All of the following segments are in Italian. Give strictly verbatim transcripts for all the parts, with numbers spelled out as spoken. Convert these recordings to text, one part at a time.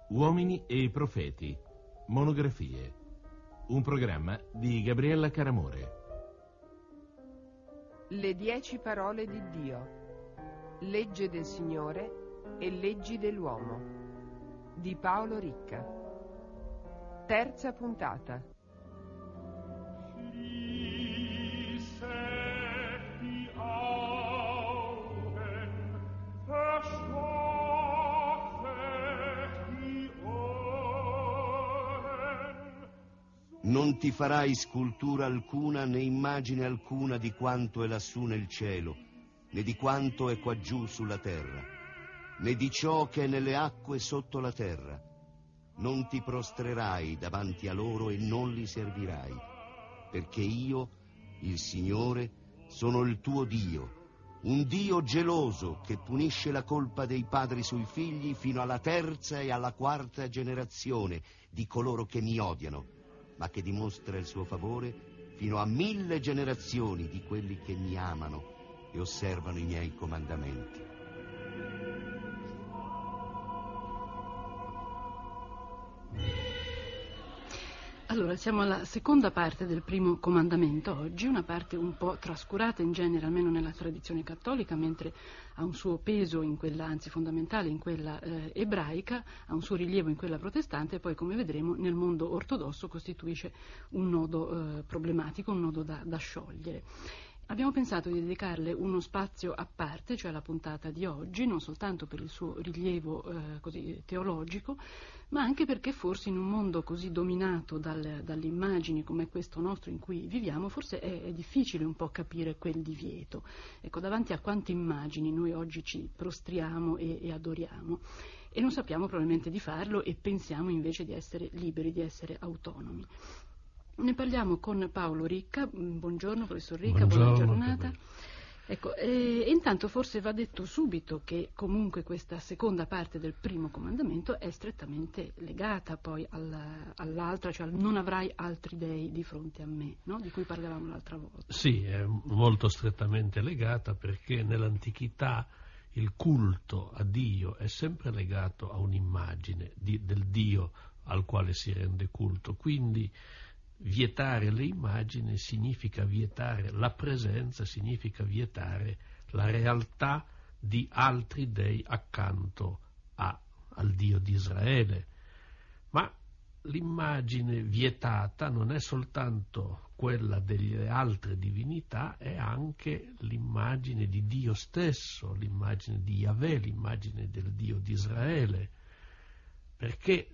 Uomini e profeti, monografie, un programma di Gabriella Caramore. Le dieci parole di Dio, legge del Signore e leggi dell'uomo, di Paolo Ricca. Terza puntata. Non ti farai scultura alcuna né immagine alcuna di quanto è lassù nel cielo, né di quanto è quaggiù sulla terra, né di ciò che è nelle acque sotto la terra. Non ti prostrerai davanti a loro e non li servirai, perché io, il Signore, sono il tuo Dio, un Dio geloso che punisce la colpa dei padri sui figli fino alla terza e alla quarta generazione di coloro che mi odiano, ma che dimostra il suo favore fino a mille generazioni di quelli che mi amano e osservano i miei comandamenti. Allora, siamo alla seconda parte del primo comandamento oggi, una parte un po' trascurata in genere, almeno nella tradizione cattolica, mentre ha un suo peso in quella, anzi fondamentale, in quella eh, ebraica, ha un suo rilievo in quella protestante e poi, come vedremo, nel mondo ortodosso costituisce un nodo eh, problematico, un nodo da, da sciogliere. Abbiamo pensato di dedicarle uno spazio a parte, cioè la puntata di oggi, non soltanto per il suo rilievo eh, così teologico, ma anche perché forse in un mondo così dominato dal, dalle immagini come questo nostro in cui viviamo, forse è, è difficile un po' capire quel divieto. Ecco, davanti a quante immagini noi oggi ci prostriamo e, e adoriamo, e non sappiamo probabilmente di farlo e pensiamo invece di essere liberi, di essere autonomi. Ne parliamo con Paolo Ricca. Buongiorno professor Ricca, Buongiorno, buona giornata. Ecco, e, e intanto forse va detto subito che comunque questa seconda parte del primo comandamento è strettamente legata poi alla, all'altra, cioè al non avrai altri dei di fronte a me, no? Di cui parlavamo l'altra volta. Sì, è molto strettamente legata perché nell'antichità il culto a Dio è sempre legato a un'immagine di, del Dio al quale si rende culto, quindi vietare le immagini significa vietare la presenza, significa vietare la realtà di altri dei accanto a, al Dio di Israele. Ma l'immagine vietata non è soltanto quella delle altre divinità, è anche l'immagine di Dio stesso, l'immagine di Yahweh, l'immagine del Dio di Israele, perché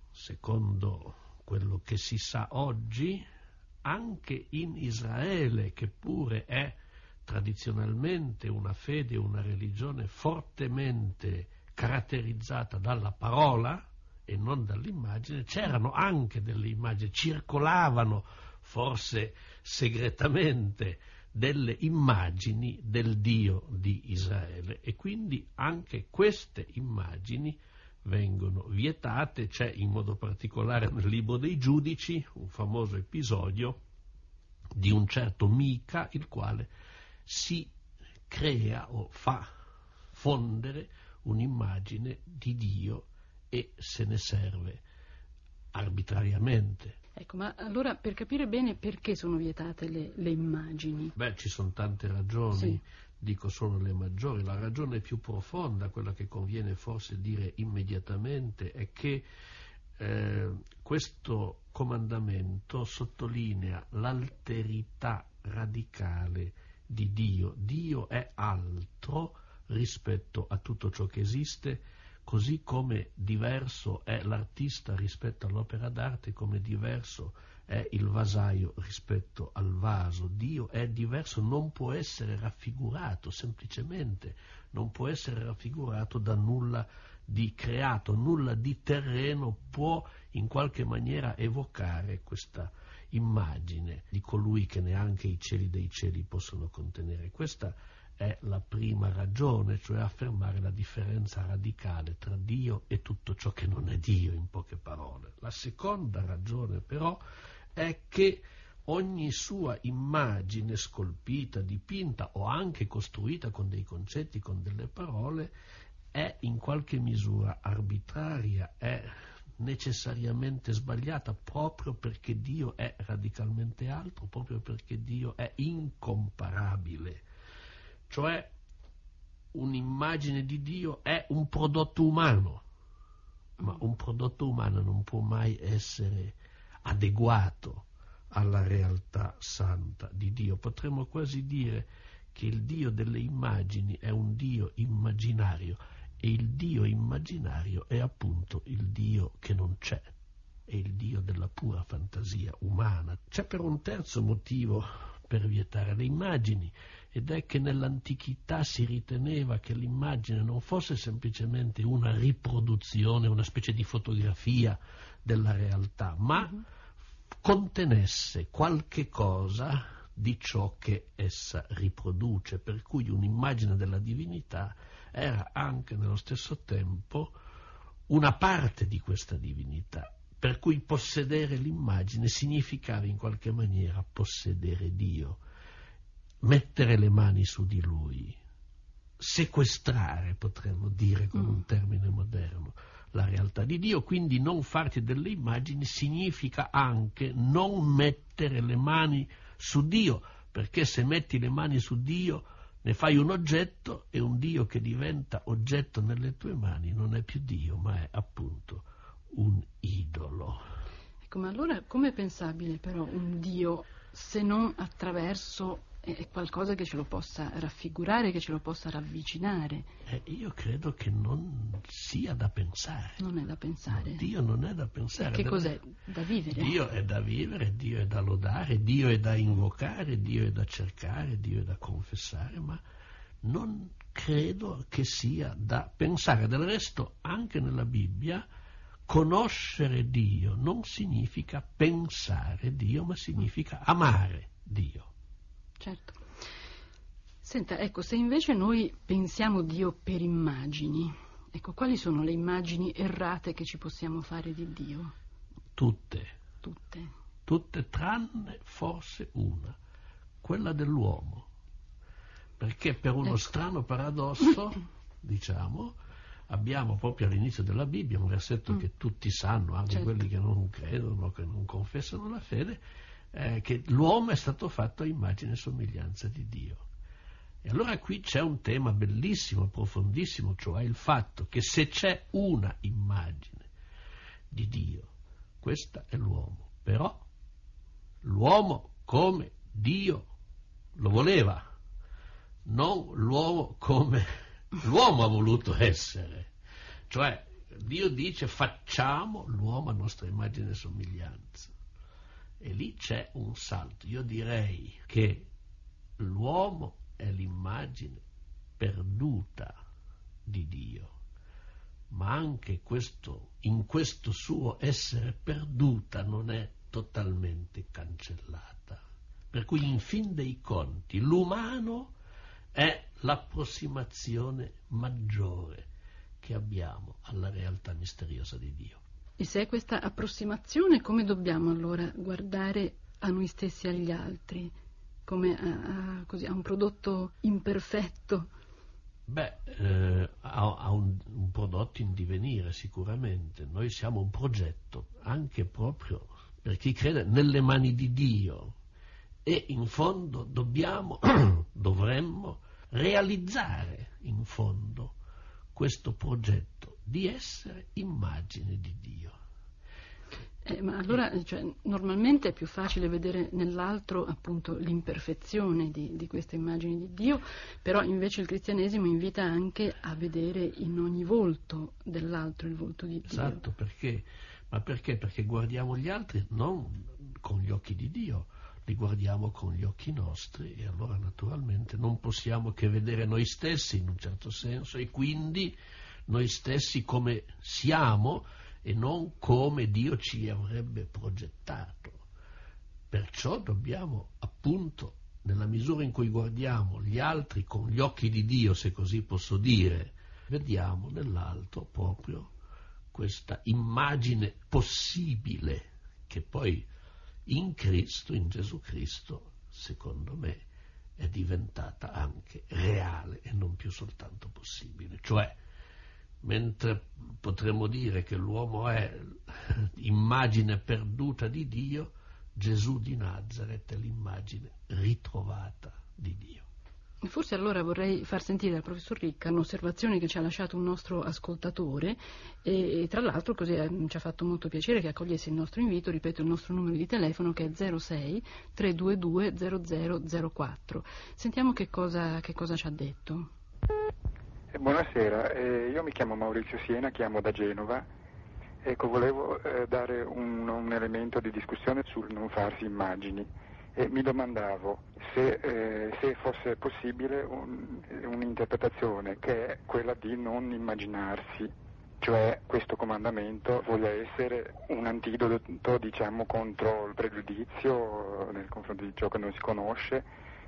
secondo quello che si sa oggi, anche in Israele, che pure è tradizionalmente una fede, una religione fortemente caratterizzata dalla parola e non dall'immagine, c'erano anche delle immagini, circolavano forse segretamente delle immagini del Dio di Israele, e quindi anche queste immagini vengono vietate. C'è in modo particolare nel libro dei Giudici un famoso episodio di un certo Mica, il quale si crea o fa fondere un'immagine di Dio e se ne serve arbitrariamente. Ecco, ma allora per capire bene perché sono vietate le, le immagini? Beh, ci sono tante ragioni. Sì. Dico solo le maggiori. La ragione più profonda, quella che conviene forse dire immediatamente, è che eh, questo comandamento sottolinea l'alterità radicale di Dio. Dio è altro rispetto a tutto ciò che esiste, così come diverso è l'artista rispetto all'opera d'arte, come diverso è il vasaio rispetto al vaso. Dio è diverso, non può essere raffigurato, semplicemente non può essere raffigurato da nulla di creato, nulla di terreno può in qualche maniera evocare questa immagine di colui che neanche i cieli dei cieli possono contenere. Questa è la prima ragione, cioè affermare la differenza radicale tra Dio e tutto ciò che non è Dio, in poche parole. La seconda ragione però è che ogni sua immagine scolpita, dipinta o anche costruita con dei concetti, con delle parole, è in qualche misura arbitraria, è necessariamente sbagliata, proprio perché Dio è radicalmente altro, proprio perché Dio è incomparabile. Cioè, un'immagine di Dio è un prodotto umano, ma un prodotto umano non può mai essere adeguato alla realtà santa di Dio. Potremmo quasi dire che il Dio delle immagini è un Dio immaginario, e il Dio immaginario è appunto il Dio che non c'è, è il Dio della pura fantasia umana. C'è però un terzo motivo per vietare le immagini, ed è che nell'antichità si riteneva che l'immagine non fosse semplicemente una riproduzione, una specie di fotografia della realtà, ma uh-huh. contenesse qualche cosa di ciò che essa riproduce, per cui un'immagine della divinità era anche nello stesso tempo una parte di questa divinità, per cui possedere l'immagine significava in qualche maniera possedere Dio, mettere le mani su di Lui, sequestrare, potremmo dire con un termine moderno, la realtà di Dio. Quindi non farti delle immagini significa anche non mettere le mani su Dio, perché se metti le mani su Dio ne fai un oggetto, e un Dio che diventa oggetto nelle tue mani non è più Dio, ma è appunto un idolo. Ecco, ma allora com'è pensabile però un Dio se non attraverso eh, qualcosa che ce lo possa raffigurare, che ce lo possa ravvicinare? Eh, io credo che non sia da pensare. Non è da pensare? No, Dio non è da pensare. Che da... cos'è? Da vivere? Dio è da vivere, Dio è da lodare, Dio è da invocare, Dio è da cercare, Dio è da confessare, ma non credo che sia da pensare. Del resto, anche nella Bibbia, conoscere Dio non significa pensare Dio, ma significa amare Dio. Certo. Senta, ecco, se invece noi pensiamo Dio per immagini, ecco, quali sono le immagini errate che ci possiamo fare di Dio? Tutte. Tutte. Tutte tranne forse una, quella dell'uomo. Perché per uno ecco. strano paradosso, diciamo, abbiamo proprio all'inizio della Bibbia un versetto mm. che tutti sanno, anche certo. quelli che non credono, che non confessano la fede, eh, che l'uomo è stato fatto a immagine e somiglianza di Dio. E allora qui c'è un tema bellissimo, profondissimo, cioè il fatto che se c'è una immagine di Dio, questa è l'uomo. Però l'uomo come Dio lo voleva, non l'uomo come l'uomo ha voluto essere. Cioè Dio dice facciamo l'uomo a nostra immagine e somiglianza, e lì c'è un salto. Io direi che l'uomo è l'immagine perduta di Dio, ma anche questo, in questo suo essere perduta non è totalmente cancellata, per cui in fin dei conti l'umano è l'approssimazione maggiore che abbiamo alla realtà misteriosa di Dio. E se è questa approssimazione, come dobbiamo allora guardare a noi stessi e agli altri? Come a, a, così, a un prodotto imperfetto? Beh, eh, a, a un, un prodotto in divenire sicuramente. Noi siamo un progetto, anche proprio per chi crede nelle mani di Dio, e in fondo dobbiamo, dovremmo realizzare in fondo questo progetto di essere immagine di Dio. Eh, ma allora, cioè, normalmente è più facile vedere nell'altro appunto l'imperfezione di, di queste immagini di Dio, però invece il cristianesimo invita anche a vedere in ogni volto dell'altro il volto di Dio. Esatto, perché? Ma perché? Perché guardiamo gli altri non con gli occhi di Dio, li guardiamo con gli occhi nostri, e allora naturalmente non possiamo che vedere noi stessi in un certo senso, e quindi noi stessi come siamo e non come Dio ci avrebbe progettato. Perciò dobbiamo appunto, nella misura in cui guardiamo gli altri con gli occhi di Dio, se così posso dire, vediamo nell'altro proprio questa immagine possibile che poi in Cristo, in Gesù Cristo, secondo me, è diventata anche reale e non più soltanto possibile. Cioè, mentre potremmo dire che l'uomo è immagine perduta di Dio, Gesù di Nazareth è l'immagine ritrovata di Dio. Forse allora vorrei far sentire al professor Ricca un'osservazione che ci ha lasciato un nostro ascoltatore e, e tra l'altro così eh, ci ha fatto molto piacere che accogliesse il nostro invito. Ripeto il nostro numero di telefono, che è zero sei tre due due zero zero zero quattro. Sentiamo che cosa, che cosa ci ha detto. Eh, buonasera, eh, io mi chiamo Maurizio Siena, chiamo da Genova. Ecco, volevo eh, dare un, un elemento di discussione sul non farsi immagini. E mi domandavo se, eh, se fosse possibile un, un'interpretazione che è quella di non immaginarsi, cioè questo comandamento voglia essere un antidoto, diciamo, contro il pregiudizio nei confronti di ciò che non si conosce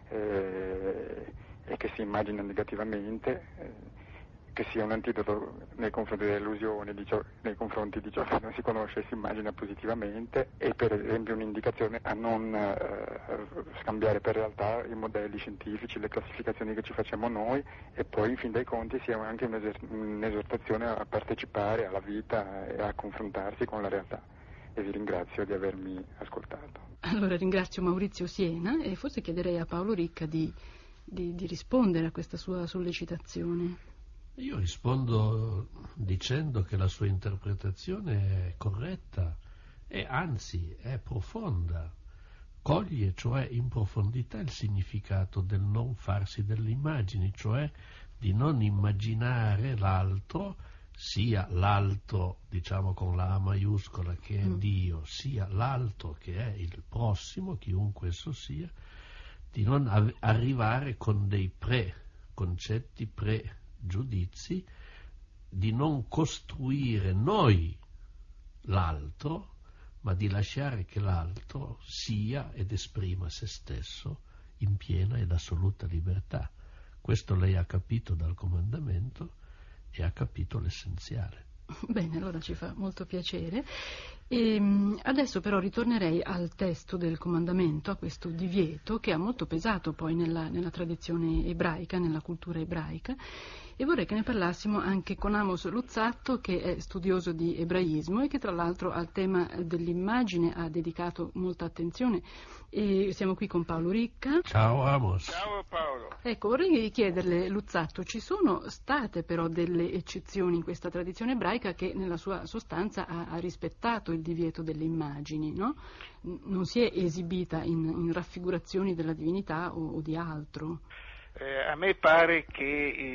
eh, e che si immagina negativamente, eh, che sia un antidoto nei confronti delle illusioni, di ciò, nei confronti di ciò che non si conosce e si immagina positivamente, e per esempio un'indicazione a non eh, scambiare per realtà i modelli scientifici, le classificazioni che ci facciamo noi, e poi in fin dei conti sia anche un'eser- un'esortazione a partecipare alla vita e a confrontarsi con la realtà. E vi ringrazio di avermi ascoltato. Allora ringrazio Maurizio Siena e forse chiederei a Paolo Ricca di, di, di rispondere a questa sua sollecitazione. Io rispondo dicendo che la sua interpretazione è corretta e anzi è profonda, coglie cioè in profondità il significato del non farsi delle immagini, cioè di non immaginare l'altro, sia l'altro diciamo con la A maiuscola che è mm. Dio, sia l'altro che è il prossimo, chiunque esso sia, di non av- arrivare con dei preconcetti, pre giudizi, di non costruire noi l'altro, ma di lasciare che l'altro sia ed esprima se stesso in piena ed assoluta libertà. Questo lei ha capito dal comandamento e ha capito l'essenziale. Bene, allora ci fa molto piacere. E adesso però ritornerei al testo del comandamento, a questo divieto che ha molto pesato poi nella, nella tradizione ebraica, nella cultura ebraica, e vorrei che ne parlassimo anche con Amos Luzzatto, che è studioso di ebraismo e che tra l'altro al tema dell'immagine ha dedicato molta attenzione. E siamo qui con Paolo Ricca. Ciao Amos. Ciao Paolo. Ecco, vorrei chiederle, Luzzatto, ci sono state però delle eccezioni in questa tradizione ebraica che nella sua sostanza ha, ha rispettato il divieto delle immagini, no? Non si è esibita in, in raffigurazioni della divinità o, o di altro. Eh, a me pare che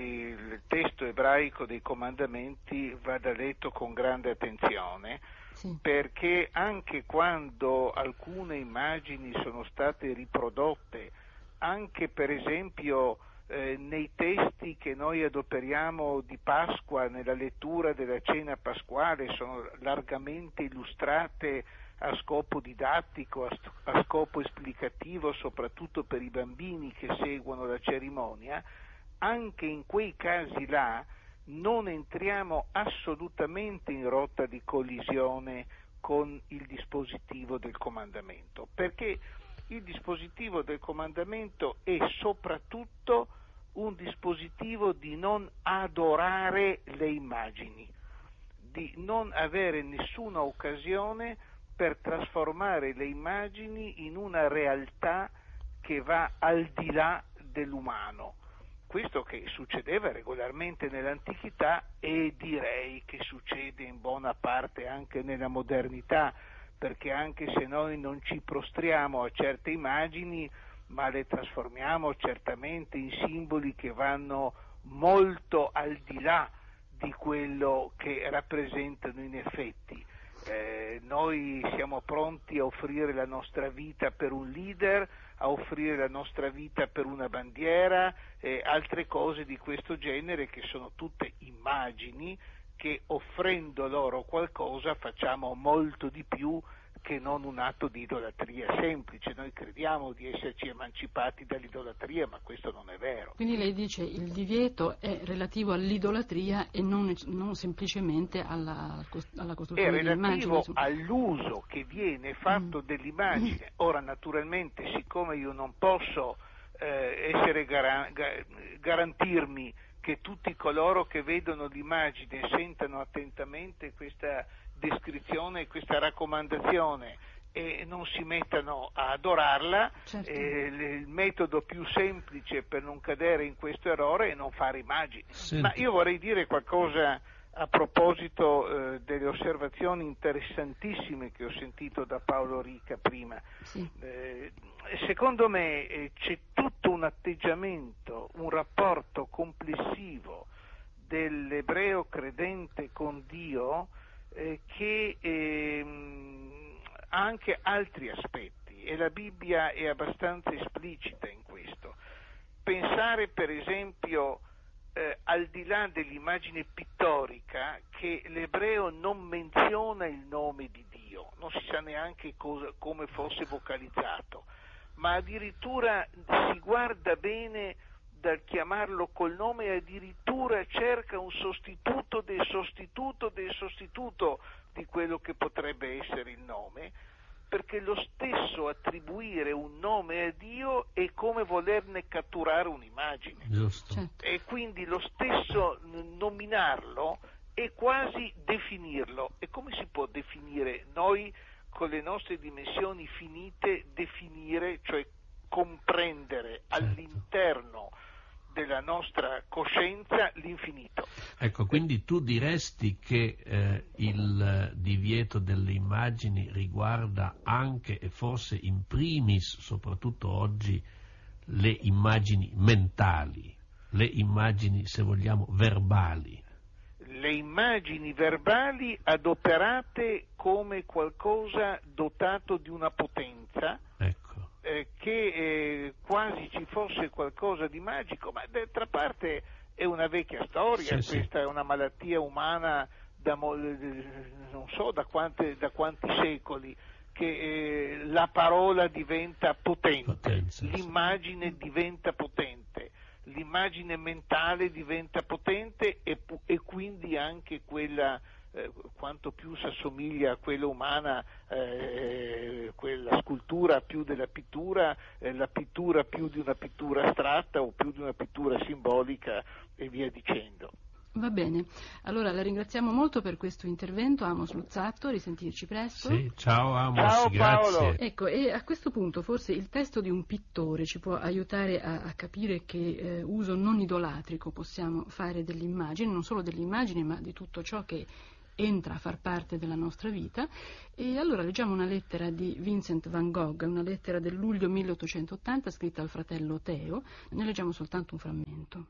il testo ebraico dei comandamenti vada letto con grande attenzione, sì. Perché anche quando alcune immagini sono state riprodotte, anche per esempio eh, nei testi che noi adoperiamo di Pasqua, nella lettura della cena pasquale, sono largamente illustrate a scopo didattico, a, st- a scopo esplicativo, soprattutto per i bambini che seguono la cerimonia. Anche in quei casi là non entriamo assolutamente in rotta di collisione con il dispositivo del comandamento, perché il dispositivo del comandamento è soprattutto un dispositivo di non adorare le immagini, di non avere nessuna occasione per trasformare le immagini in una realtà che va al di là dell'umano. Questo che succedeva regolarmente nell'antichità e direi che succede in buona parte anche nella modernità, perché anche se noi non ci prostriamo a certe immagini, ma le trasformiamo certamente in simboli che vanno molto al di là di quello che rappresentano in effetti. Eh, noi siamo pronti a offrire la nostra vita per un leader, a offrire la nostra vita per una bandiera e altre cose di questo genere, che sono tutte immagini che, offrendo loro qualcosa, facciamo molto di più che non un atto di idolatria semplice. Noi crediamo di esserci emancipati dall'idolatria, ma questo non è vero. Quindi lei dice il divieto è relativo all'idolatria e non, non semplicemente alla, alla costruzione dell'immagine. È relativo all'uso che viene fatto mm. dell'immagine. Ora, naturalmente, siccome io non posso eh, essere gar- garantirmi che tutti coloro che vedono l'immagine sentano attentamente questa descrizione, questa raccomandazione e non si mettano a adorarla. Certo. Eh, il metodo più semplice per non cadere in questo errore è non fare immagini. Senti. Ma io vorrei dire qualcosa a proposito eh, delle osservazioni interessantissime che ho sentito da Paolo Ricca prima. Sì. Eh, secondo me eh, c'è tutto un atteggiamento, un rapporto complessivo dell'ebreo credente con Dio eh, che eh, ha anche altri aspetti, e la Bibbia è abbastanza esplicita in questo. Pensare per esempio Eh, al di là dell'immagine pittorica, che l'ebreo non menziona il nome di Dio, non si sa neanche cosa, come fosse vocalizzato, ma addirittura si guarda bene dal chiamarlo col nome e addirittura cerca un sostituto del sostituto del sostituto di quello che potrebbe essere il nome, perché lo stesso attribuire un nome a Dio è come volerne catturare un'immagine. Giusto. Certo. E quindi lo stesso nominarlo è quasi definirlo. E come si può definire? Noi con le nostre dimensioni finite definire, cioè comprendere, certo, all'interno della nostra coscienza l'infinito. Ecco, quindi tu diresti che eh, il divieto delle immagini riguarda anche e forse in primis, soprattutto oggi, le immagini mentali, le immagini, se vogliamo, verbali. Le immagini verbali adoperate come qualcosa dotato di una potenza, ecco, eh, che eh, quasi ci fosse qualcosa di magico, ma d'altra parte è una vecchia storia, sì, questa sì. È una malattia umana da non so da, quante, da quanti secoli, che eh, la parola diventa potente, Potenza, l'immagine sì. diventa potente, l'immagine mentale diventa potente e, e quindi anche quella, eh, quanto più si assomiglia a quella umana, eh, quella scultura più della pittura, eh, la pittura più di una pittura astratta o più di una pittura simbolica e via dicendo. Va bene, allora la ringraziamo molto per questo intervento, Amos Luzzatto, risentirci presto. Sì, ciao Amos, ciao, grazie. Paolo. Ecco, e a questo punto forse il testo di un pittore ci può aiutare a, a capire che eh, uso non idolatrico possiamo fare dell'immagine, non solo dell'immagine ma di tutto ciò che entra a far parte della nostra vita. E allora leggiamo una lettera di Vincent van Gogh, una lettera del luglio milleottocentottanta scritta al fratello Teo, ne leggiamo soltanto un frammento.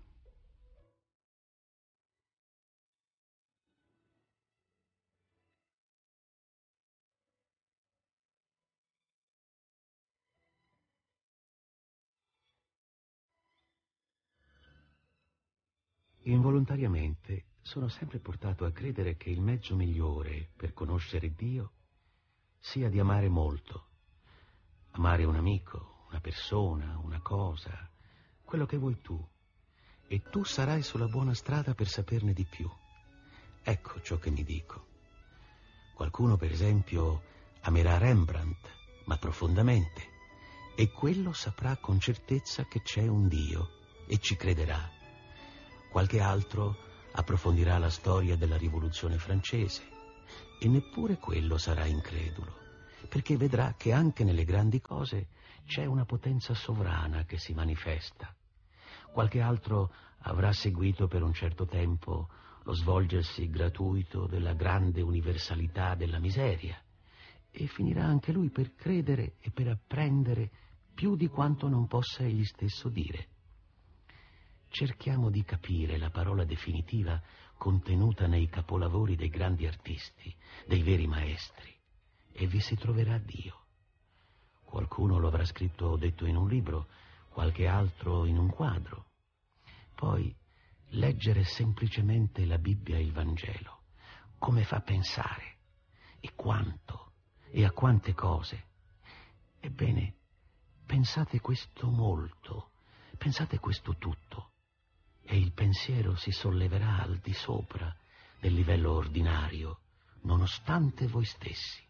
Involontariamente sono sempre portato a credere che il mezzo migliore per conoscere Dio sia di amare molto. Amare un amico, una persona, una cosa, quello che vuoi tu. E tu sarai sulla buona strada per saperne di più. Ecco ciò che mi dico. Qualcuno, per esempio, amerà Rembrandt, ma profondamente, e quello saprà con certezza che c'è un Dio e ci crederà. Qualche altro approfondirà la storia della Rivoluzione francese e neppure quello sarà incredulo, perché vedrà che anche nelle grandi cose c'è una potenza sovrana che si manifesta. Qualche altro avrà seguito per un certo tempo lo svolgersi gratuito della grande universalità della miseria e finirà anche lui per credere e per apprendere più di quanto non possa egli stesso dire. Cerchiamo di capire la parola definitiva contenuta nei capolavori dei grandi artisti, dei veri maestri, e vi si troverà Dio. Qualcuno lo avrà scritto o detto in un libro, qualche altro in un quadro. Poi leggere semplicemente la Bibbia e il Vangelo, come fa pensare, e quanto, e a quante cose. Ebbene, pensate questo molto, pensate questo tutto, e il pensiero si solleverà al di sopra del livello ordinario, nonostante voi stessi.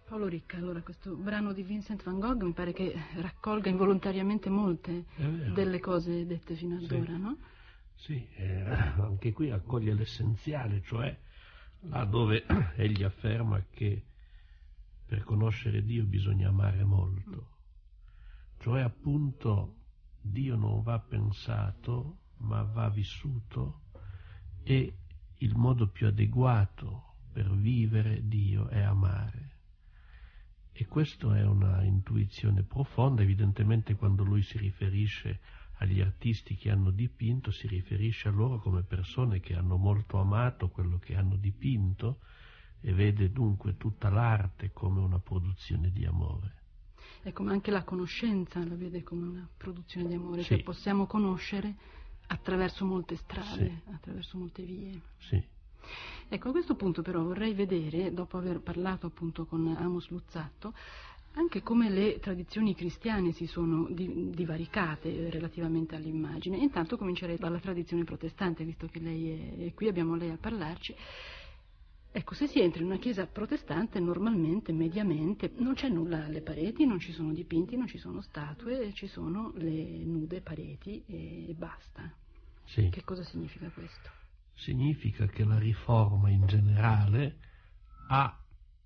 Paolo Ricca, allora questo brano di Vincent van Gogh mi pare che raccolga involontariamente molte delle cose dette fino ad ora, sì. no? Sì, eh, anche qui accoglie l'essenziale, cioè là dove egli afferma che per conoscere Dio bisogna amare molto, cioè appunto Dio non va pensato ma va vissuto, e il modo più adeguato per vivere Dio è amare. E questa è una intuizione profonda. Evidentemente quando lui si riferisce agli artisti che hanno dipinto, si riferisce a loro come persone che hanno molto amato quello che hanno dipinto, e vede dunque tutta l'arte come una produzione di amore. Ecco, ma anche la conoscenza la vede come una produzione di amore, sì. Che possiamo conoscere attraverso molte strade, sì. attraverso molte vie. Sì. Ecco, a questo punto però vorrei vedere, dopo aver parlato appunto con Amos Luzzatto, anche come le tradizioni cristiane si sono di, divaricate relativamente all'immagine. Intanto comincerei dalla tradizione protestante, visto che lei è, è qui, abbiamo lei a parlarci. Ecco, se si entra in una chiesa protestante, normalmente, mediamente, non c'è nulla alle pareti, non ci sono dipinti, non ci sono statue, ci sono le nude pareti e basta. Sì. Che cosa significa questo? Significa che la riforma in generale ha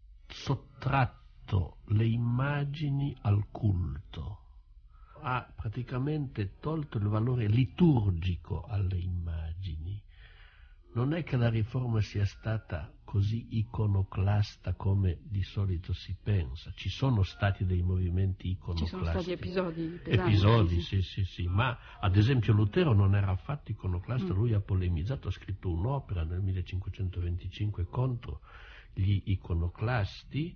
sottratto le immagini al culto, ha praticamente tolto il valore liturgico alle immagini. Non è che la riforma sia stata così iconoclasta come di solito si pensa. Ci sono stati dei movimenti iconoclasti. Ci sono stati episodi pesanti. Episodi, sì, sì, sì. Ma ad esempio Lutero non era affatto iconoclasta, mm. lui ha polemizzato, ha scritto un'opera nel millecinquecentoventicinque contro gli iconoclasti,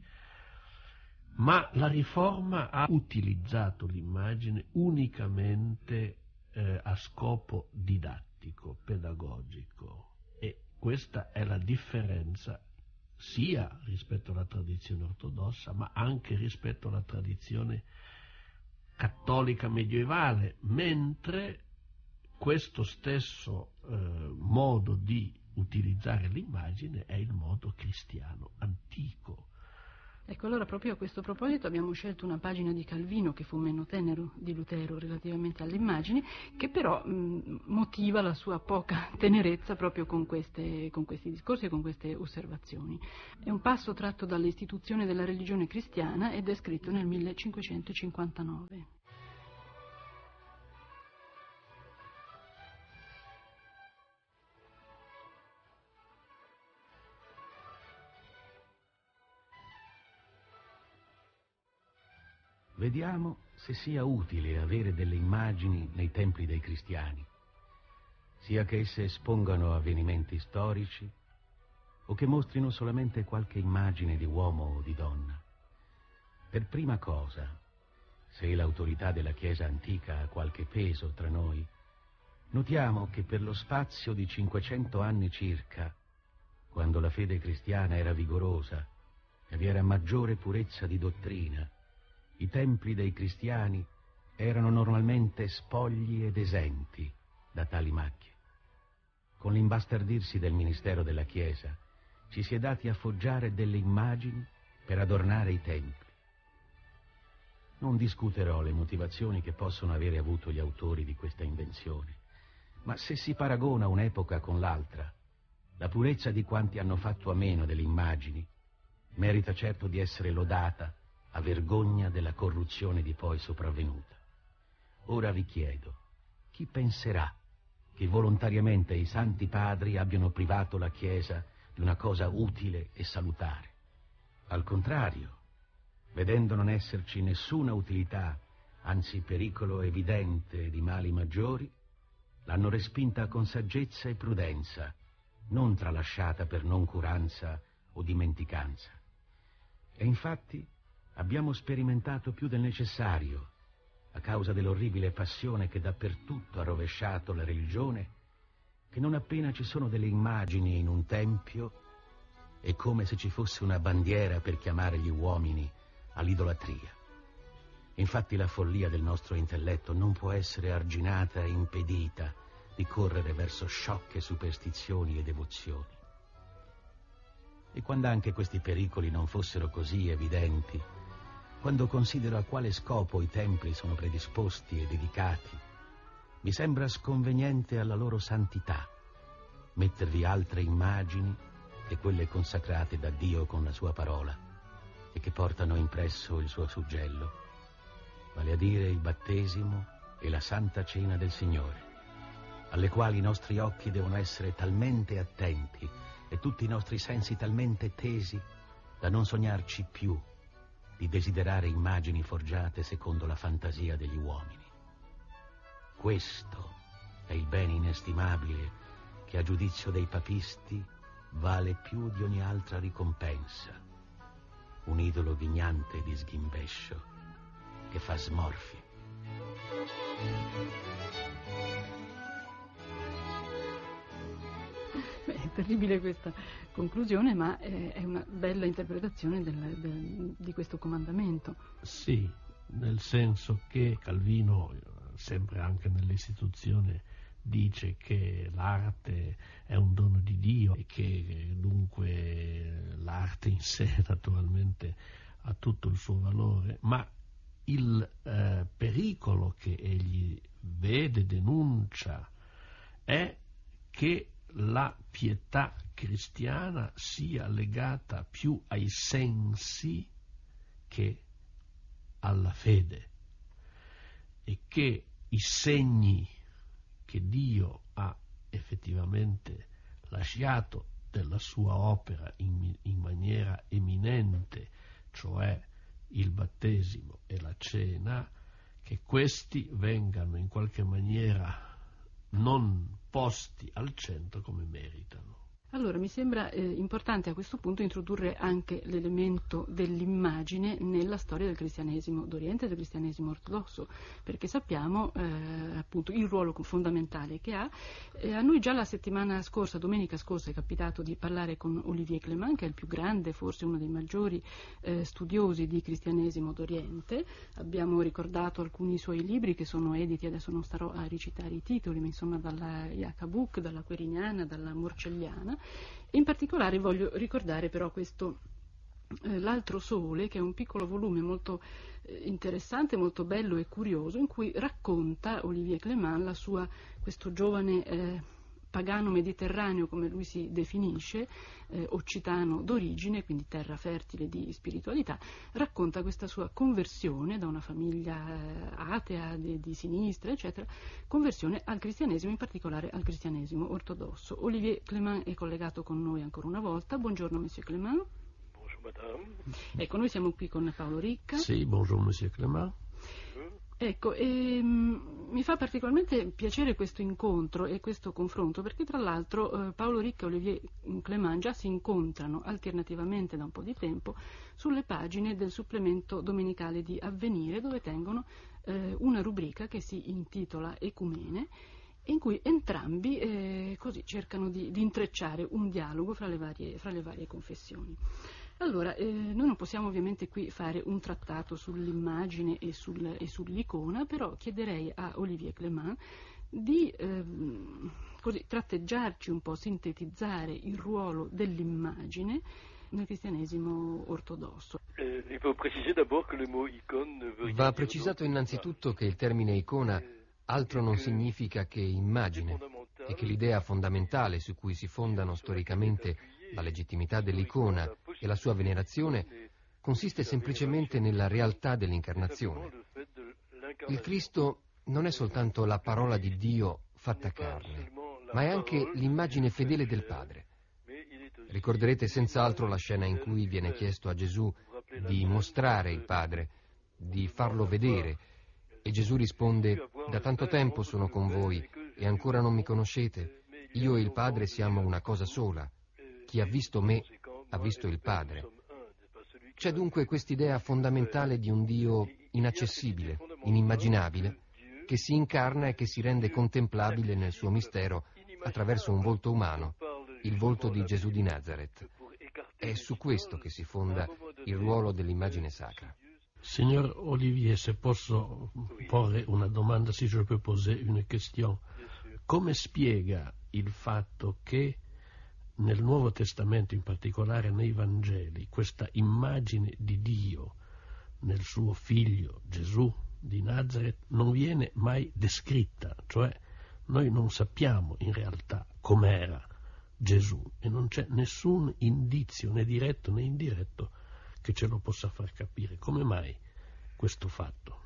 ma la riforma ha utilizzato l'immagine unicamente eh, a scopo didattico, pedagogico. Questa è la differenza sia rispetto alla tradizione ortodossa, ma anche rispetto alla tradizione cattolica medievale, mentre questo stesso eh, modo di utilizzare l'immagine è il modo cristiano antico. Ecco, allora proprio a questo proposito abbiamo scelto una pagina di Calvino, che fu meno tenero di Lutero relativamente alle immagini, che però mh, motiva la sua poca tenerezza proprio con, queste, con questi discorsi e con queste osservazioni. È un passo tratto dall'istituzione della religione cristiana ed è scritto nel millecinquecentocinquantanove. Vediamo se sia utile avere delle immagini nei templi dei cristiani, sia che esse espongano avvenimenti storici o che mostrino solamente qualche immagine di uomo o di donna. Per prima cosa, se l'autorità della Chiesa antica ha qualche peso tra noi, notiamo che per lo spazio di cinquecento anni circa, quando la fede cristiana era vigorosa e vi era maggiore purezza di dottrina, i templi dei cristiani erano normalmente spogli ed esenti da tali macchie. Con l'imbastardirsi del ministero della Chiesa ci si è dati a foggiare delle immagini per adornare i templi. Non discuterò le motivazioni che possono avere avuto gli autori di questa invenzione, ma se si paragona un'epoca con l'altra, la purezza di quanti hanno fatto a meno delle immagini merita certo di essere lodata a vergogna della corruzione di poi sopravvenuta. Ora vi chiedo, chi penserà che volontariamente i santi padri abbiano privato la Chiesa di una cosa utile e salutare? Al contrario, vedendo non esserci nessuna utilità, anzi pericolo evidente di mali maggiori, l'hanno respinta con saggezza e prudenza, non tralasciata per noncuranza o dimenticanza. E infatti abbiamo sperimentato più del necessario, a causa dell'orribile passione che dappertutto ha rovesciato la religione, che non appena ci sono delle immagini in un tempio, è come se ci fosse una bandiera per chiamare gli uomini all'idolatria. Infatti la follia del nostro intelletto non può essere arginata e impedita di correre verso sciocche superstizioni e devozioni. E quando anche questi pericoli non fossero così evidenti, quando considero a quale scopo i templi sono predisposti e dedicati, mi sembra sconveniente alla loro santità mettervi altre immagini che quelle consacrate da Dio con la sua parola e che portano impresso il suo suggello, vale a dire il battesimo e la Santa Cena del Signore, alle quali i nostri occhi devono essere talmente attenti e tutti i nostri sensi talmente tesi da non sognarci più di desiderare immagini forgiate secondo la fantasia degli uomini. Questo è il bene inestimabile che a giudizio dei papisti vale più di ogni altra ricompensa, un idolo ghignante di sghimbescio che fa smorfie. Beh, è terribile questa conclusione, ma è una bella interpretazione del, del, di questo comandamento. Sì, nel senso che Calvino, sempre anche nell'istituzione, dice che l'arte è un dono di Dio e che dunque l'arte in sé naturalmente ha tutto il suo valore, ma il eh, pericolo che egli vede, denuncia, è che la pietà cristiana sia legata più ai sensi che alla fede e che i segni che Dio ha effettivamente lasciato della sua opera in, in maniera eminente, cioè il battesimo e la cena, che questi vengano in qualche maniera non posti al centro come meritano. Allora, mi sembra eh, importante a questo punto introdurre anche l'elemento dell'immagine nella storia del cristianesimo d'Oriente e del cristianesimo ortodosso, perché sappiamo eh, appunto il ruolo fondamentale che ha. Eh, a noi già la settimana scorsa, domenica scorsa, è capitato di parlare con Olivier Clément, che è il più grande, forse uno dei maggiori eh, studiosi di cristianesimo d'Oriente. Abbiamo ricordato alcuni suoi libri che sono editi, adesso non starò a recitare i titoli, ma insomma dalla Jacabuk, dalla Queriniana, dalla Morcelliana. In particolare voglio ricordare però questo eh, L'altro sole, che è un piccolo volume molto eh, interessante, molto bello e curioso, in cui racconta Olivier Clément la sua, questo giovane eh, pagano mediterraneo, come lui si definisce, eh, occitano d'origine, quindi terra fertile di spiritualità, racconta questa sua conversione da una famiglia eh, atea, di, di sinistra, eccetera, conversione al cristianesimo, in particolare al cristianesimo ortodosso. Olivier Clément è collegato con noi ancora una volta. Buongiorno, Monsieur Clément. Bonjour, madame. Ecco, noi siamo qui con Paolo Ricca. Sì, bonjour, Monsieur Clément. Ecco, ehm, mi fa particolarmente piacere questo incontro e questo confronto, perché tra l'altro eh, Paolo Ricca e Olivier Clément già si incontrano alternativamente da un po' di tempo sulle pagine del supplemento domenicale di Avvenire, dove tengono eh, una rubrica che si intitola Ecumene, in cui entrambi eh, così cercano di, di intrecciare un dialogo fra le varie, fra le varie confessioni. Allora, eh, noi non possiamo ovviamente qui fare un trattato sull'immagine e, sul, e sull'icona, però chiederei a Olivier Clément di ehm, così, tratteggiarci un po', sintetizzare il ruolo dell'immagine nel cristianesimo ortodosso. Va precisato innanzitutto che il termine icona altro non significa che immagine e che l'idea fondamentale su cui si fondano storicamente la legittimità dell'icona e la sua venerazione consiste semplicemente nella realtà dell'incarnazione. Il Cristo non è soltanto la parola di Dio fatta carne, ma è anche l'immagine fedele del Padre. Ricorderete senz'altro la scena in cui viene chiesto a Gesù di mostrare il Padre, di farlo vedere, e Gesù risponde: da tanto tempo sono con voi e ancora non mi conoscete. Io e il Padre siamo una cosa sola. Chi ha visto me ha visto il Padre. C'è dunque quest'idea fondamentale di un Dio inaccessibile, inimmaginabile, che si incarna e che si rende contemplabile nel suo mistero attraverso un volto umano, il volto di Gesù di Nazareth. È su questo che si fonda il ruolo dell'immagine sacra. Signor Olivier, se posso porre una domanda, si je peux poser une question. Come spiega il fatto che nel Nuovo Testamento, in particolare nei Vangeli, questa immagine di Dio nel suo figlio Gesù di Nazareth non viene mai descritta, cioè noi non sappiamo in realtà com'era Gesù e non c'è nessun indizio né diretto né indiretto che ce lo possa far capire. Come mai questo fatto?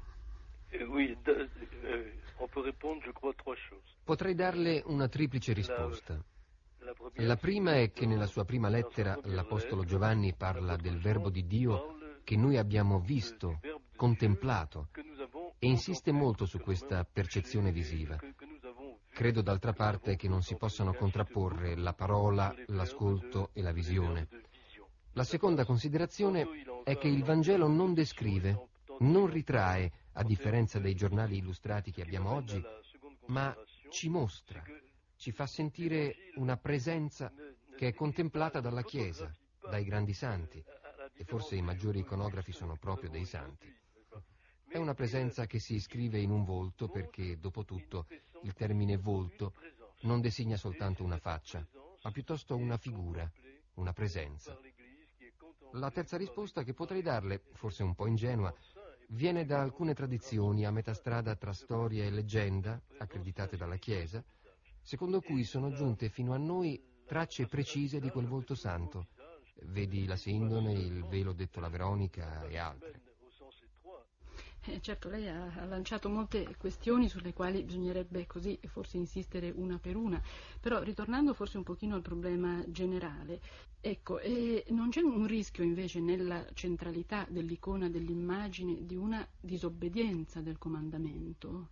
Potrei darle una triplice risposta. La prima è che nella sua prima lettera l'Apostolo Giovanni parla del Verbo di Dio che noi abbiamo visto, contemplato, e insiste molto su questa percezione visiva. Credo d'altra parte che non si possano contrapporre la parola, l'ascolto e la visione. La seconda considerazione è che il Vangelo non descrive, non ritrae, a differenza dei giornali illustrati che abbiamo oggi, ma ci mostra, ci fa sentire una presenza che è contemplata dalla Chiesa, dai grandi santi, e forse i maggiori iconografi sono proprio dei santi. È una presenza che si iscrive in un volto perché, dopo tutto, il termine volto non designa soltanto una faccia, ma piuttosto una figura, una presenza. La terza risposta che potrei darle, forse un po' ingenua, viene da alcune tradizioni a metà strada tra storia e leggenda, accreditate dalla Chiesa, secondo cui sono giunte fino a noi tracce precise di quel volto santo. Vedi la Sindone, il velo detto la Veronica e altre. Eh, certo, lei ha, ha lanciato molte questioni sulle quali bisognerebbe così forse insistere una per una, però ritornando forse un pochino al problema generale, ecco, eh, non c'è un rischio invece nella centralità dell'icona, dell'immagine, di una disobbedienza del comandamento?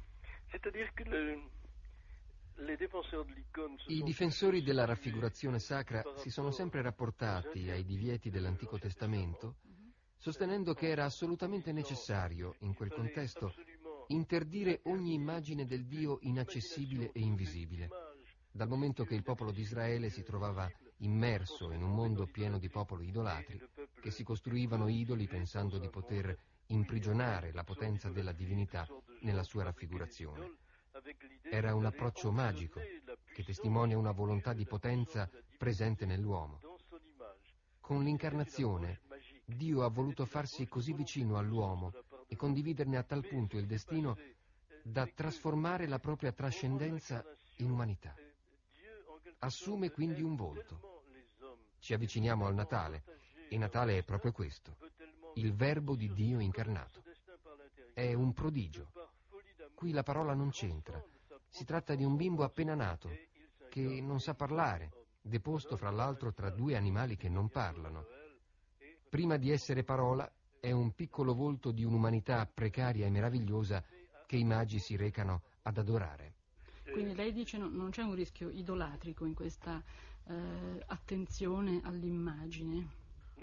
I difensori della raffigurazione sacra si sono sempre rapportati ai divieti dell'Antico Testamento, sostenendo che era assolutamente necessario, in quel contesto, interdire ogni immagine del Dio inaccessibile e invisibile, dal momento che il popolo di Israele si trovava immerso in un mondo pieno di popoli idolatri, che si costruivano idoli pensando di poter imprigionare la potenza della divinità nella sua raffigurazione. Era un approccio magico, che testimonia una volontà di potenza presente nell'uomo. Con l'incarnazione, Dio ha voluto farsi così vicino all'uomo e condividerne a tal punto il destino da trasformare la propria trascendenza in umanità. Assume quindi un volto. Ci avviciniamo al Natale, e Natale è proprio questo, il Verbo di Dio incarnato. È un prodigio. Qui la parola non c'entra. Si tratta di un bimbo appena nato, che non sa parlare, deposto fra l'altro tra due animali che non parlano. Prima di essere parola, è un piccolo volto di un'umanità precaria e meravigliosa che i magi si recano ad adorare. Quindi lei dice no, non c'è un rischio idolatrico in questa eh, attenzione all'immagine?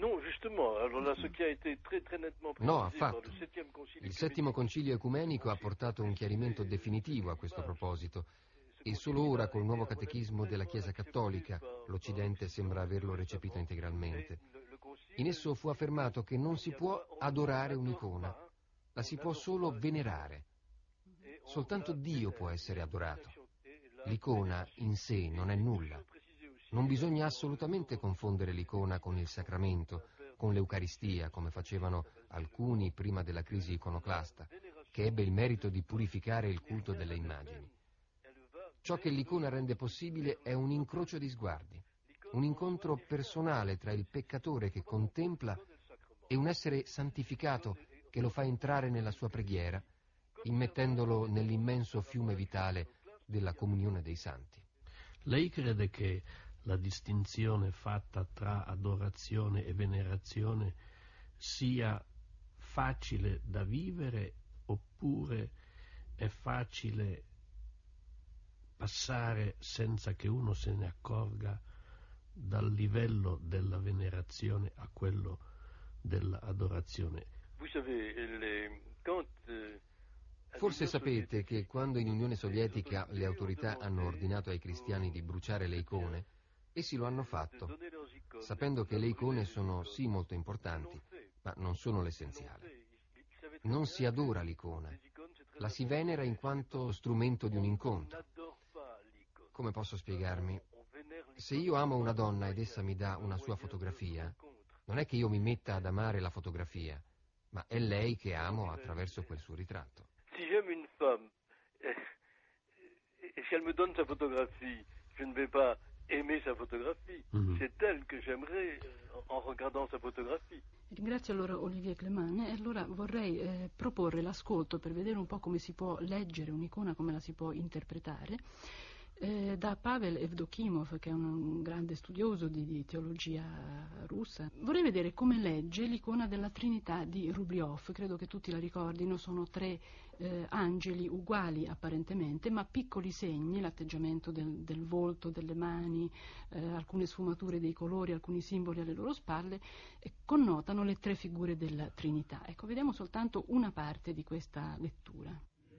No, affatto. Il settimo concilio ecumenico ha portato un chiarimento definitivo a questo proposito e solo ora col nuovo catechismo della Chiesa Cattolica l'Occidente sembra averlo recepito integralmente. In esso fu affermato che non si può adorare un'icona, la si può solo venerare. Soltanto Dio può essere adorato. L'icona in sé non è nulla. Non bisogna assolutamente confondere l'icona con il sacramento, con l'Eucaristia, come facevano alcuni prima della crisi iconoclasta, che ebbe il merito di purificare il culto delle immagini. Ciò che l'icona rende possibile è un incrocio di sguardi, un incontro personale tra il peccatore che contempla e un essere santificato che lo fa entrare nella sua preghiera, immettendolo nell'immenso fiume vitale della comunione dei santi. Lei crede che la distinzione fatta tra adorazione e venerazione sia facile da vivere oppure è facile passare senza che uno se ne accorga dal livello della venerazione a quello dell'adorazione? Forse sapete che quando in Unione Sovietica le autorità hanno ordinato ai cristiani di bruciare le icone, essi lo hanno fatto, sapendo che le icone sono sì molto importanti, ma non sono l'essenziale. Non si adora l'icona, la si venera in quanto strumento di un incontro. Come posso spiegarmi? se io amo una donna ed essa mi dà una sua fotografia, non è che io mi metta ad amare la fotografia, ma è lei che amo attraverso quel suo ritratto. Si j'aime une femme et qu'elle me donne sa photographie, je ne vais pas aimer sa photographie, mm-hmm. C'est elle que j'aimerais en regardant sa photographie. Ringrazio allora Olivier Clément e allora vorrei eh, proporre l'ascolto per vedere un po' come si può leggere un'icona, come la si può interpretare, eh, da Pavel Evdokimov, che è un, un grande studioso di, di teologia russa. Vorrei vedere come legge l'icona della Trinità di Rubliov. Credo che tutti la ricordino, sono tre eh, angeli uguali apparentemente, ma piccoli segni, l'atteggiamento del, del volto, delle mani, eh, alcune sfumature dei colori, alcuni simboli alle loro spalle, eh, connotano le tre figure della Trinità. Ecco, vediamo soltanto una parte di questa lettura.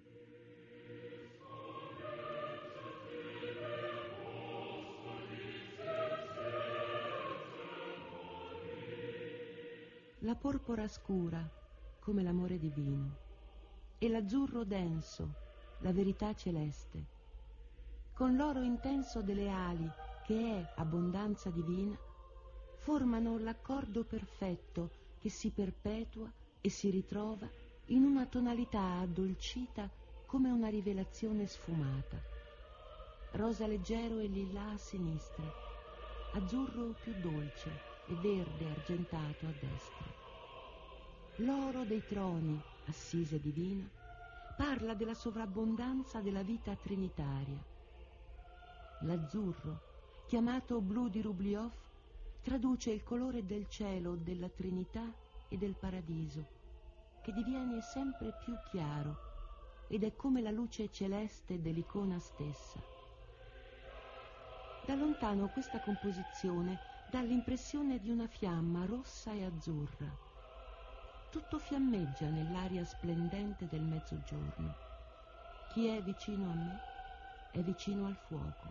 La porpora scura, come l'amore divino, e l'azzurro denso, la verità celeste, con l'oro intenso delle ali, che è abbondanza divina, formano l'accordo perfetto che si perpetua e si ritrova in una tonalità addolcita come una rivelazione sfumata. Rosa leggero e lilla a sinistra, azzurro più dolce e verde argentato a destra. L'oro dei troni, assise divina, parla della sovrabbondanza della vita trinitaria. L'azzurro, chiamato blu di Rubliov, traduce il colore del cielo, della Trinità e del paradiso, che diviene sempre più chiaro ed è come la luce celeste dell'icona stessa. Da lontano questa composizione dà l'impressione di una fiamma rossa e azzurra. Tutto fiammeggia nell'aria splendente del mezzogiorno. Chi è vicino a me è vicino al fuoco.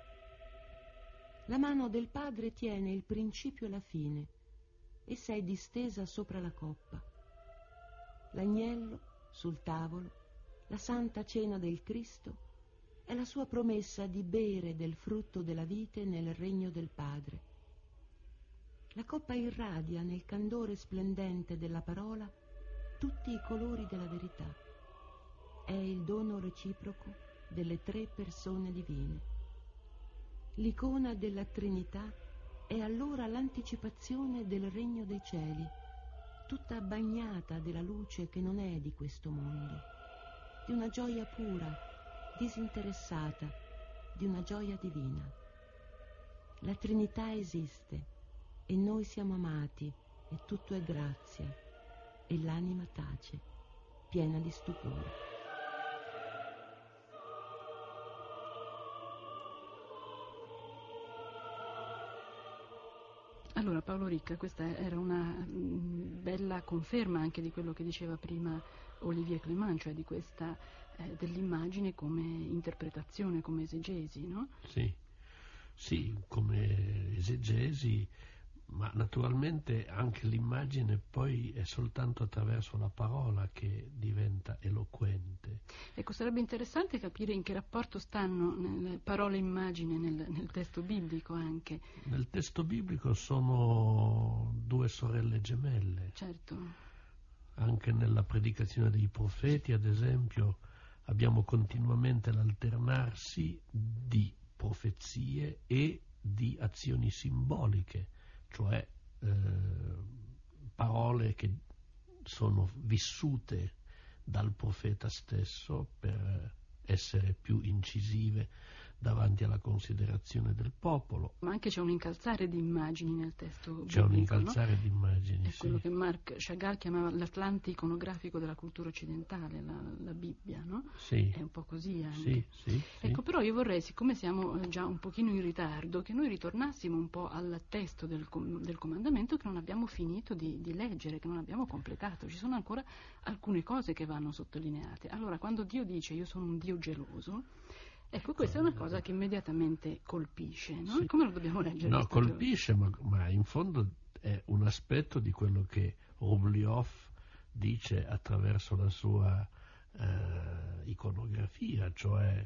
La mano del Padre tiene il principio e la fine. Essa è distesa sopra la coppa. L'agnello sul tavolo, la santa cena del Cristo, è la sua promessa di bere del frutto della vite nel regno del Padre. La coppa irradia nel candore splendente della parola tutti i colori della verità. È il dono reciproco delle tre persone divine. L'icona della Trinità è allora l'anticipazione del regno dei cieli, tutta bagnata della luce che non è di questo mondo, di una gioia pura, disinteressata, di una gioia divina. La Trinità esiste e noi siamo amati e tutto è grazia e l'anima tace, piena di stupore. Allora Paolo Ricca, questa era una mh, bella conferma anche di quello che diceva prima Olivier Clément, cioè di questa eh, dell'immagine come interpretazione, come esegesi, no? Sì, sì, come esegesi, ma naturalmente anche l'immagine poi è soltanto attraverso la parola che diventa eloquente. Ecco, sarebbe interessante capire in che rapporto stanno le parole e immagine nel, nel testo biblico anche. Nel testo biblico sono due sorelle gemelle. Certo. Anche nella predicazione dei profeti, ad esempio, abbiamo continuamente l'alternarsi di profezie e di azioni simboliche, cioè eh, parole che sono vissute dal profeta stesso per essere più incisive davanti alla considerazione del popolo. Ma anche c'è un incalzare di immagini nel testo biblico, c'è un incalzare, no? Di immagini, è sì. Quello che Marc Chagall chiamava l'Atlante iconografico della cultura occidentale, la, la Bibbia, no? Sì. È un po' così anche. Sì, sì, sì. Ecco, però io vorrei, siccome siamo già un pochino in ritardo, che noi ritornassimo un po' al testo del, del comandamento che non abbiamo finito di, di leggere, che non abbiamo completato. Ci sono ancora alcune cose che vanno sottolineate. Allora, quando Dio dice io sono un Dio geloso, ecco, questa è una cosa che immediatamente colpisce, no? Sì. Come lo dobbiamo leggere? No, colpisce, ma, ma in fondo è un aspetto di quello che Rubliov dice attraverso la sua eh, iconografia, cioè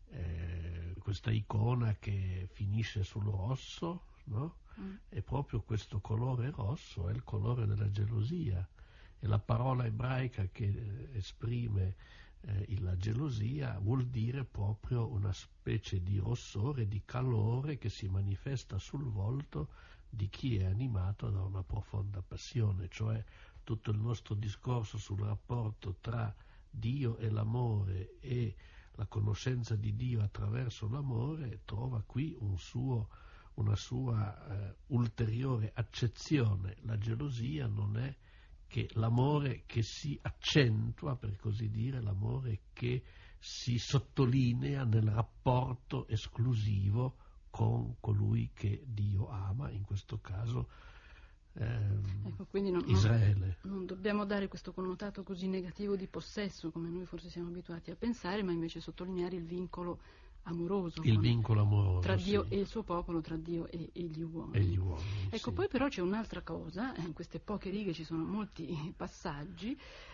eh, questa icona che finisce sul rosso, no? Mm. E proprio questo colore rosso è il colore della gelosia, e la parola ebraica che eh, esprime eh, la gelosia vuol dire proprio una specie di rossore, di calore che si manifesta sul volto di chi è animato da una profonda passione. Cioè tutto il nostro discorso sul rapporto tra Dio e l'amore e la conoscenza di Dio attraverso l'amore trova qui un suo, una sua eh, ulteriore accezione. La gelosia non è che l'amore che si accentua, per così dire, l'amore che si sottolinea nel rapporto esclusivo con colui che Dio ama, in questo caso ehm, ecco, quindi non, Israele. Non, non dobbiamo dare questo connotato così negativo di possesso, come noi forse siamo abituati a pensare, ma invece sottolineare il vincolo amoroso, il vincolo amoroso tra Dio sì. e il suo popolo, tra Dio e, e gli uomini. E gli uomini ecco, sì. Poi però c'è un'altra cosa, in queste poche righe ci sono molti passaggi.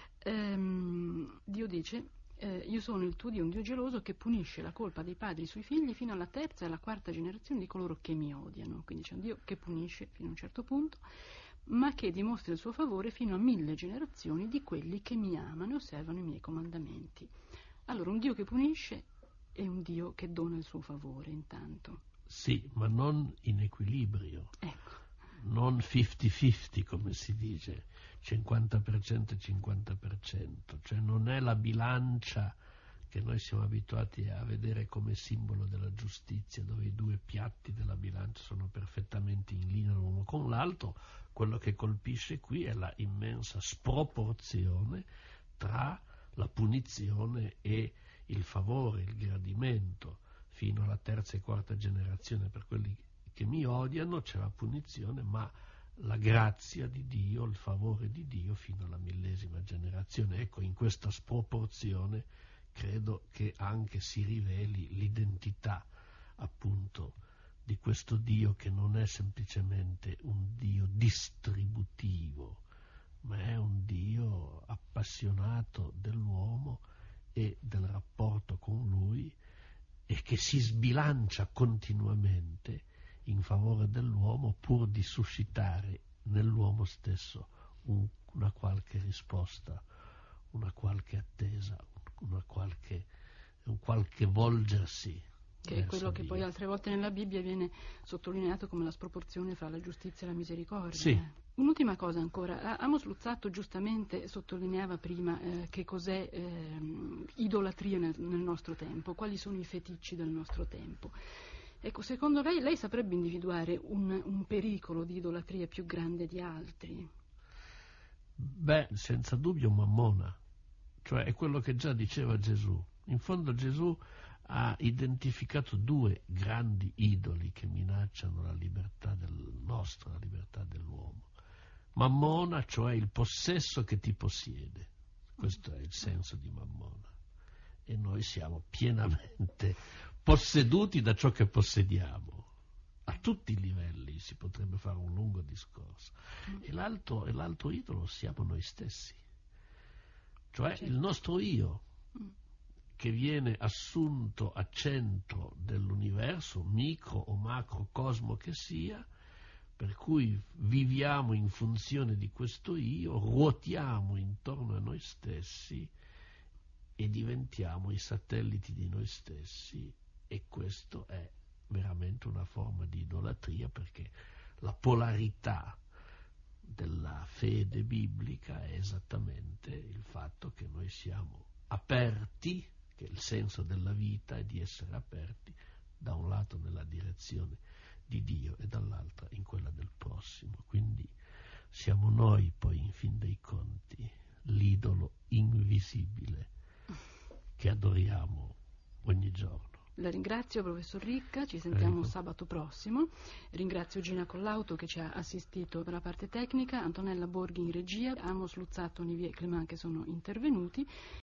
ehm, Dio dice: eh, io sono il tuo Dio, un Dio geloso che punisce la colpa dei padri sui figli fino alla terza e alla quarta generazione di coloro che mi odiano. Quindi c'è un Dio che punisce fino a un certo punto, ma che dimostra il suo favore fino a mille generazioni di quelli che mi amano e osservano i miei comandamenti. Allora, un Dio che punisce è un Dio che dona il suo favore intanto. Sì, ma non in equilibrio. Ecco. Non cinquanta cinquanta come si dice, cinquanta per cento e cinquanta per cento. Cioè non è la bilancia che noi siamo abituati a vedere come simbolo della giustizia, dove i due piatti della bilancia sono perfettamente in linea l'uno con l'altro. Quello che colpisce qui è la immensa sproporzione tra la punizione e il favore, il gradimento. Fino alla terza e quarta generazione per quelli che mi odiano c'è la punizione, ma la grazia di Dio, il favore di Dio fino alla millesima generazione. Ecco, in questa sproporzione credo che anche si riveli l'identità appunto di questo Dio, che non è semplicemente un Dio distributivo, ma è un Dio appassionato dell'uomo e del rapporto con lui, e che si sbilancia continuamente in favore dell'uomo pur di suscitare nell'uomo stesso un, una qualche risposta, una qualche attesa, una qualche, un qualche volgersi. Che è quello che Dio. Poi altre volte nella Bibbia viene sottolineato come la sproporzione fra la giustizia e la misericordia. Sì. Eh. Un'ultima cosa ancora, Amos Luzzatto giustamente sottolineava prima eh, che cos'è eh, idolatria nel, nel nostro tempo, quali sono i feticci del nostro tempo. Ecco, secondo lei, lei saprebbe individuare un, un pericolo di idolatria più grande di altri? Beh, senza dubbio Mammona, cioè è quello che già diceva Gesù. In fondo Gesù ha identificato due grandi idoli che minacciano la libertà del nostro, la libertà dell'uomo. Mammona, cioè il possesso che ti possiede. Questo è il senso di Mammona. E noi siamo pienamente posseduti da ciò che possediamo. A tutti i livelli si potrebbe fare un lungo discorso. E l'altro, e l'altro idolo siamo noi stessi. Cioè certo. Il nostro io, che viene assunto a centro dell'universo, micro o macrocosmo che sia, per cui viviamo in funzione di questo io, ruotiamo intorno a noi stessi e diventiamo i satelliti di noi stessi, e questo è veramente una forma di idolatria, perché la polarità della fede biblica è esattamente il fatto che noi siamo aperti, che il senso della vita è di essere aperti da un lato nella direzione di Dio e dall'altra in quella del prossimo. Quindi siamo noi poi in fin dei conti l'idolo invisibile che adoriamo ogni giorno. La ringrazio, professor Ricca, ci sentiamo Prego. Sabato prossimo. Ringrazio Gina Collauto che ci ha assistito per la parte tecnica, Antonella Borghi in regia, Amos Luzzatto, Olivier Clément che sono intervenuti.